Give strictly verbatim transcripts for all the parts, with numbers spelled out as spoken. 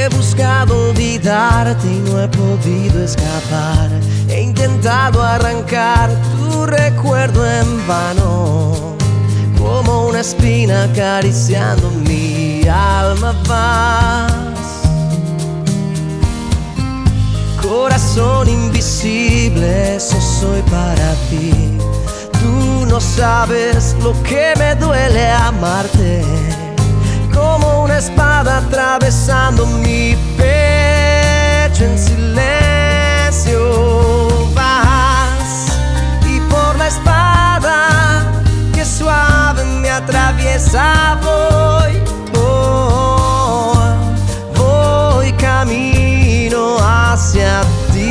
He buscado olvidarte y no he podido escapar. He intentado arrancar tu recuerdo en vano, como una espina acariciando mi alma vas. Corazón invisible, eso soy para ti. Tú no sabes lo que me duele amarte, como una espada atravesando mi pecho en silencio. Vas y por la espada que suave me atraviesa voy, voy, voy camino hacia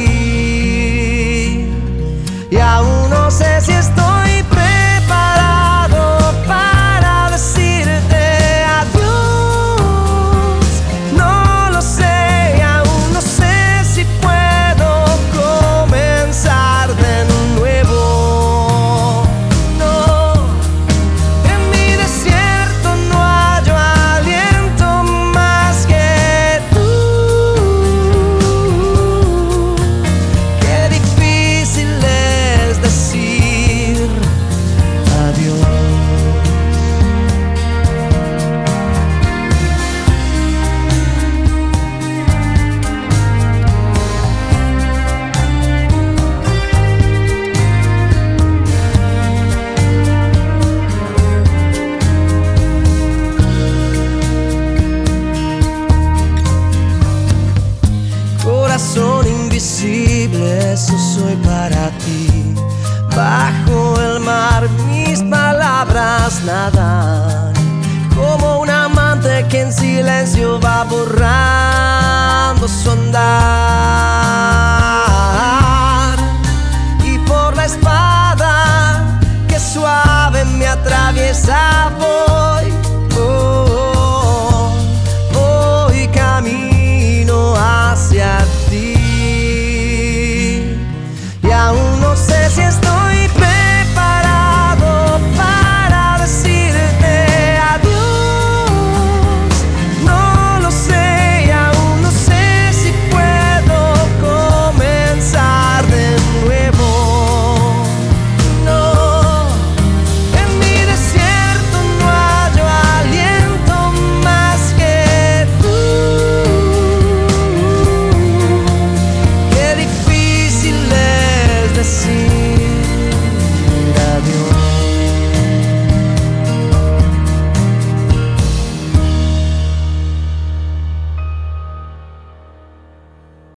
ti. Y aún no sé si estoy preparado para decirte adiós. No lo sé, y aún no sé si puedo comenzar de nuevo. No, en mi desierto no hallo aliento más que tú. Qué difícil es decir adiós. Corazón invisible, eso soy para ti. Bajo el mar mis palabras nadan, como un amante que en silencio